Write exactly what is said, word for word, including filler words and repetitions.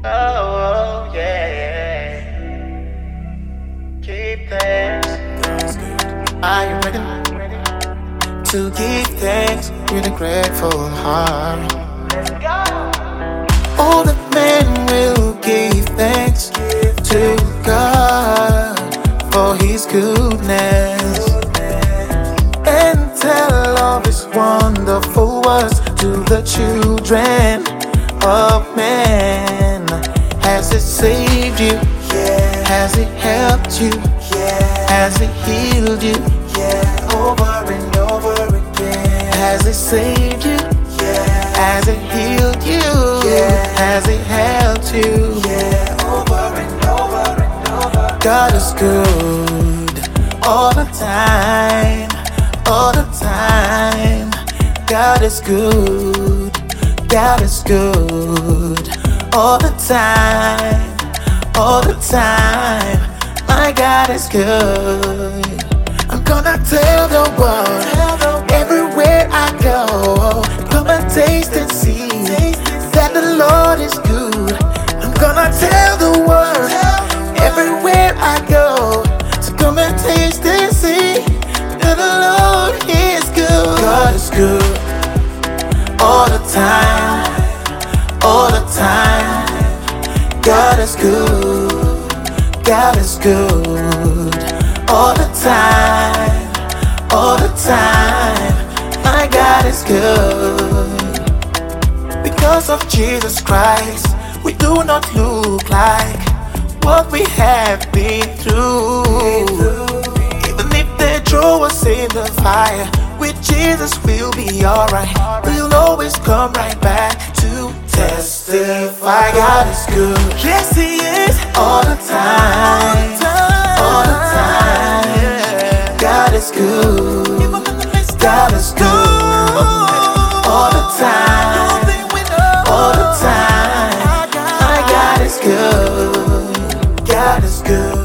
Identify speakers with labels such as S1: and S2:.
S1: Oh, yeah, yeah. Keep thanks. Are you ready to give thanks with a grateful heart? Let's go. All the men will give thanks to God for His goodness and tell of His wonderful works to the children of men. Has it saved you? Yeah. Has it helped you? Yeah. Has it healed you? Yeah. Over and over again. Has it saved you? Yeah. Has it healed you? Yeah. Has it helped you? Yeah. Over and over and over. God is good all the time, all the time. God is good. God is good all the time, all the time. My God is good. I'm gonna tell the world everywhere I go. Come and taste and see that the Lord is good. I'm gonna tell the world everywhere I go. So come and taste and see that the Lord is good. God is good all the time, all the time. God is good, God is good all the time, all the time. My God is good. Because of Jesus Christ, we do not look like what we have been through. Even if they throw us in the fire, with Jesus we'll be alright. We'll always come right back to testify. God is good. Yes, He is all the time, all the time. God is good. God is good all the time, all the time. My God is good. God is good.